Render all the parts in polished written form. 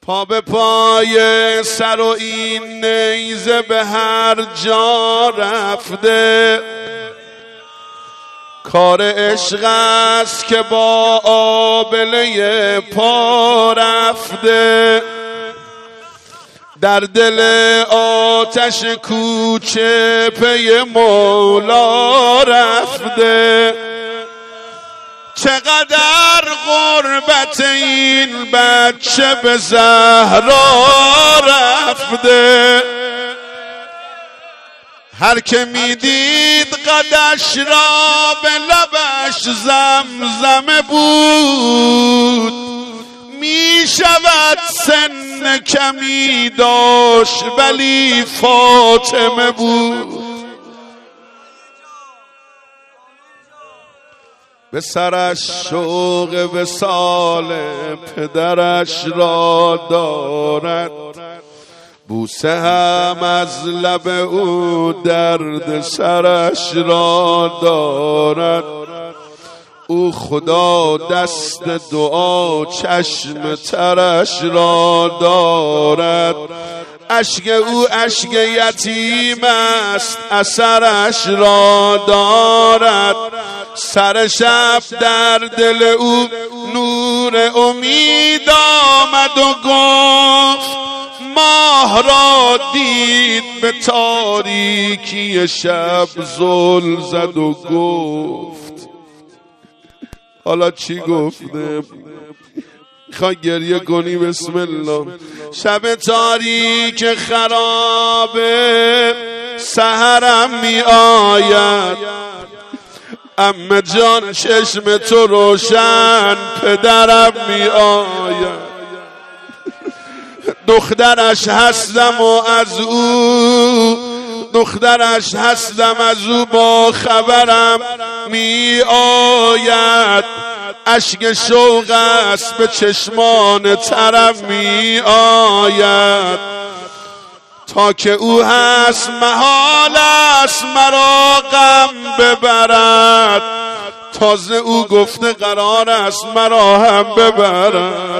پا به پای سر و این نیزه به هر جا رفته، کار عشق است که با آبله پا رفته، در دل آتش کوچه پی مولا رفته. چقدر غربت این بچه به زهرا رفته، هر که میدید قدش را به لبش زمزمه بود، میشود سن کمی داشت ولی فاطمه بود. به سرش شوق وصال پدرش را دارد، بوسه هم از لب او درد سرش را دارد. او خدا دست دعا چشم ترش را دارد، اشک او اشک یتیم است اثرش را دارد. سر شب در دل او نور امید آمد و گفت، ماه را دید به تاریکی شب زل زد و گفت. حالا چی گفته؟ میخوای گریه کنی؟ بسم الله. شب تاریک خرابه سحرم می آید، عمه جان چشم تو روشن پدرم می آید. دخترش هستم و از او، دخترش هستم از او با خبرم می آید. اشک شوق است به چشمان ترم می آید. تا که او هست محال است مرا غم ببرد، تازه او گفته قرار است مرا هم ببرد.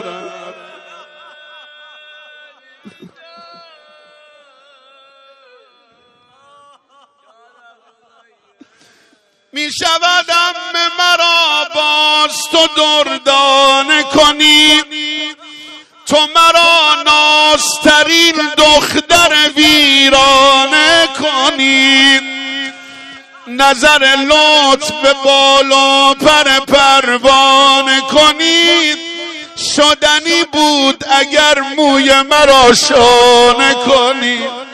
می شود عمه مرا باز تو دردانه کنی، تو مرا نازترین دختر ویرانه کنی. نظر لطف به بالا پر پروانه کنید، شدنی بود اگر موی مرا شانه کنید.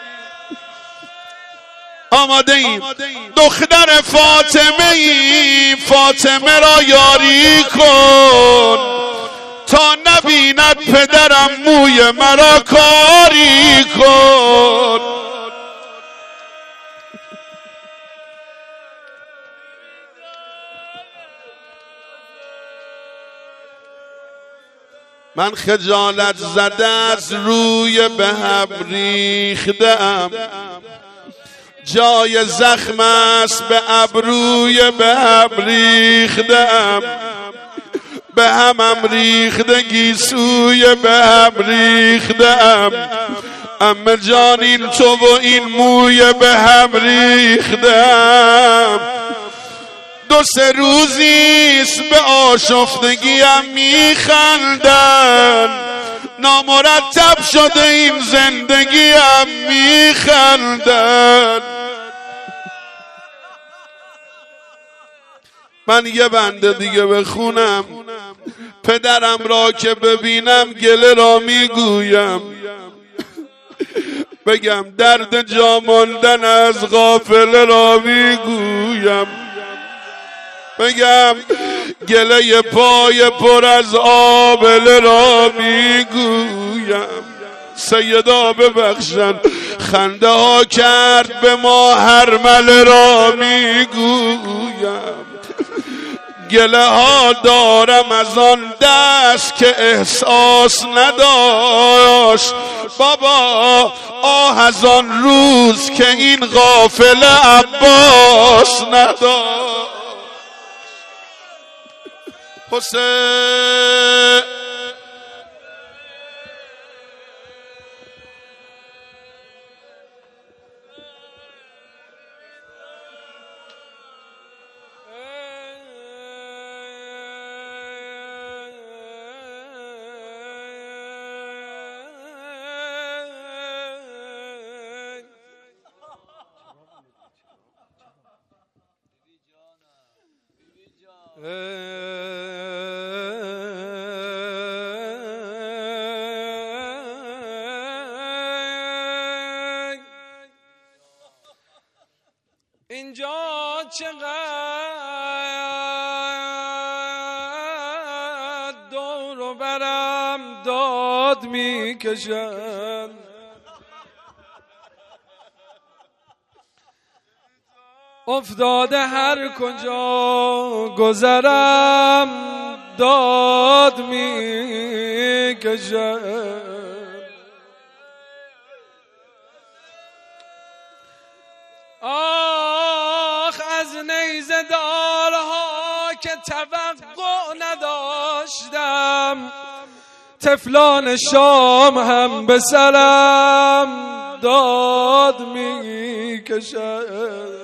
آماده ایم دختر فاطمه ای، فاطمه را یاری کن تا نبیند پدرم موی مرا کاری کن. من خجالت زده از روی به هم ریخته‌ام، جای زخم است به ابروی به هم ریخته‌ام. به همم ریخته گیسوی به هم ریخته‌ام. عمه جان این تو و این موی به هم ریخته‌ام. دو سه روزیست به آشفتگیم میخندن، نامرتب شده این زندگیم میخندن. من یه بنده دیگه بخونم، پدرم را که ببینم گله را میگویم، بگم درد جا ماندن از غافله را میگویم، بگم گله پای پر از آبله را میگویم. سیدا ببخشن خنده ها کرد به ما هرمله را میگویم. گله ها دارم از آن دست که احساس نداشت، بابا آه از آن روز که این غافل عباس نداشت. حسین اینجا چقدر دور و برم داد میکشن، افتاده هر کجا گذرم داد میکشن. آخ از نیزه دارها که توقع نداشتم، طفلان شام هم به سرم داد میکشن.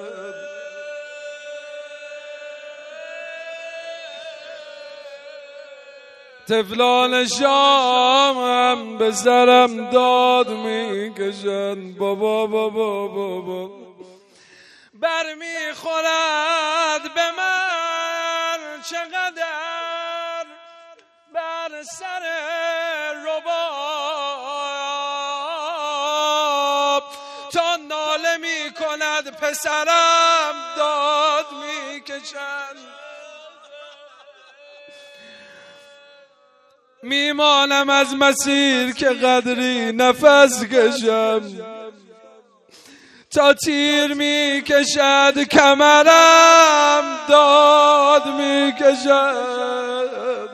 طفلان شام هم به سرم داد میکشن. بابا بابا بابا بر میخورد به من چقدر بر سر رباب، تا ناله میکند پسرم داد میکشن. میمانم از مسیر که قدری نفس کشم، تا تیر میکشد کمرم داد میکشد.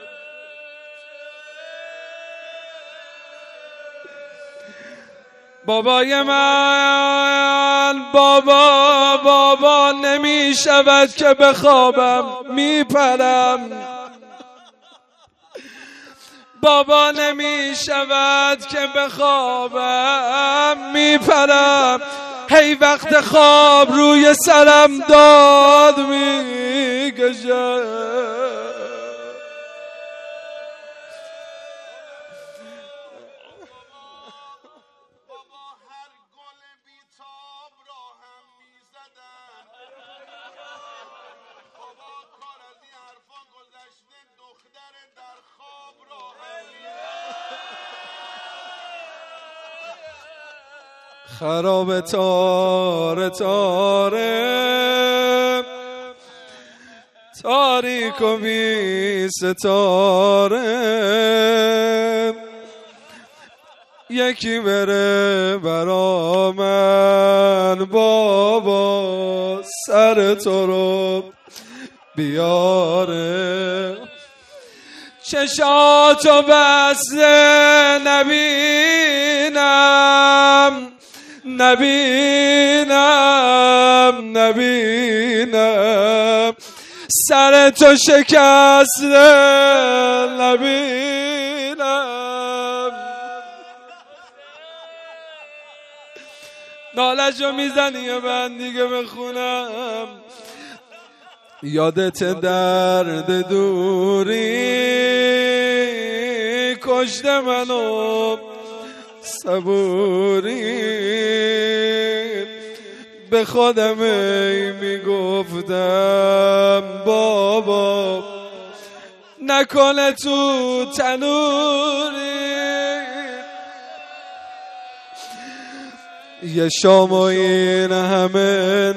بابای من بابا نمیشود که بخوابم میپرم، بابا نمیشود که بخوابم میپرم. هی وقت خواب روی سرم داد میکشد. خراب تاره تاره تاریک و بی ستاره، یکی بره برا من بابا سر تو رو بیاره. چشاتو بسته نبینم نبینم، سر تو شکسته نبینم. نالشو میزنی یا من دیگه بخونم؟ یادت درد دوری کشته منو صبوری، به خودم میگفتم بابا نکنه تو تنوری. یه شام و این همه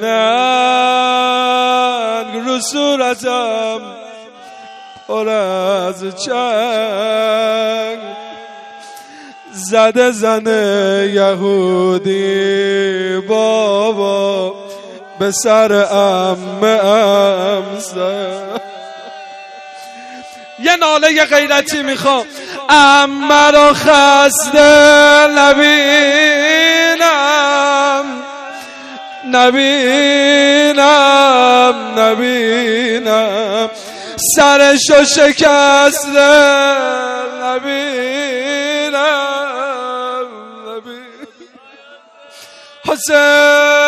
ننگ رو صورتم پر از چنگ، زده زن یهودی بابا به سر عمه زد. یه ناله یه غیرتی میخوام، عمه رو خسته نبینم، سرشو شکسته نبینم. حسین